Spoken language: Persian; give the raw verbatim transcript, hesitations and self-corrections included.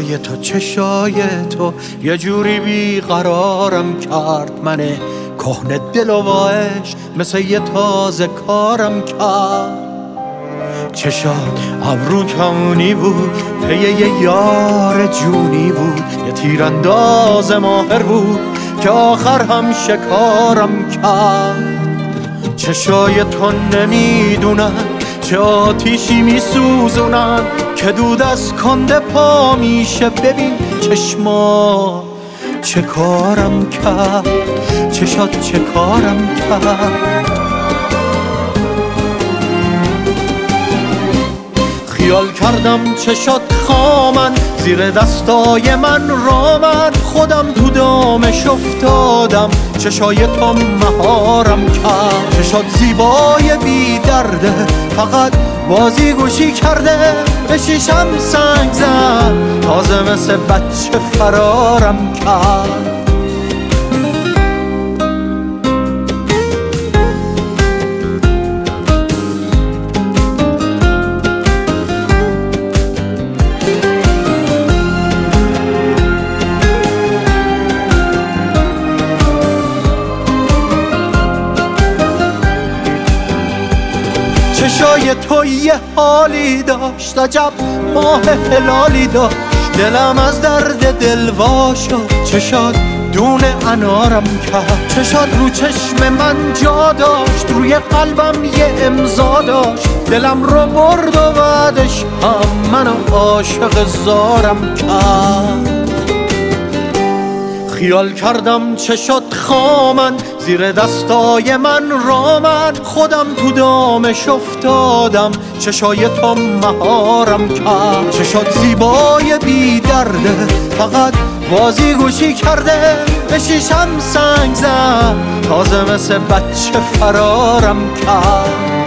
چشای تو چشای تو یه جوری بیقرارم کرد، من کهنه دل و عشق مثل یه تازه کارم کرد. چشات ابرو کمونی بود، پی یه یار جونی بود، یه تیرانداز ماهر بود که آخر هم شکارم کرد. چشای تو نمیدونن چه آتیشی میسوزونن که دود از کنده پا میشه. ببین چشما چه کارم کرد، چشات چه کارم کرد. خیال کردم چشات خامن زیر دستای من رامن، خودم تو دامش افتادم چشای تو مهارم کرد. چشات زیبای بی درده فقط بازی گوشی کرده، به شیشم سنگ زد تازه مثل بچه فرارم کرد. چشای تو یه حالی داشت، عجب ماه هلالی داشت، دلم از درد دل وا شد. چشات دونه انارم کرد، چشات رو چشم من جا داشت، روی قلبم یه امضا داشت، دلم رو برد و بعدش هم منو عاشق زارم کرد. خیال کردم چشات خامن زیر دستای من رامن، خودم تو دامش افتادم چشای تو مهارم کرد. چشات زیبای بی درده فقط بازی گوشی کرده، به شیشم سنگ زد تازه مثل بچه فرارم کرد.